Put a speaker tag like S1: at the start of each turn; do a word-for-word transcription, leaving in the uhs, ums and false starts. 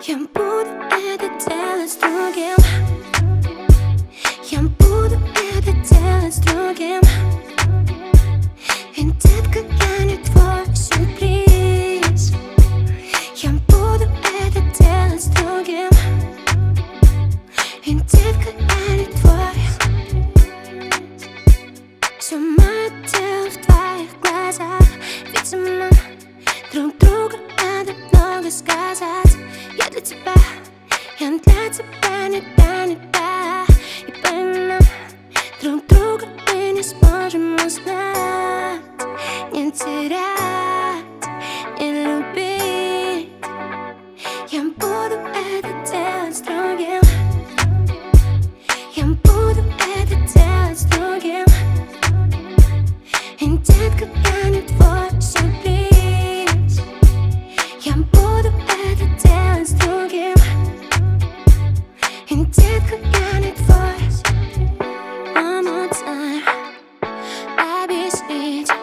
S1: Я буду это делать с другим. Я буду это делать с другим. Ведь, детка, я не твой сюрприз. Я буду это делать с другим. Ведь, детка, я не твой. Все мое тело в твоих глазах. Видимо, друг другу надо много сказать. Я для тебя, я для тебя не та, не та. И поймем друг друга мы не сможем узнать, не терять, не любить. Я буду это делать с другим. Я буду это делать с другим. И, детка, я не твой сюрприз. Я буду это делать с другим. И, детка, я не твой. One more time объяснить.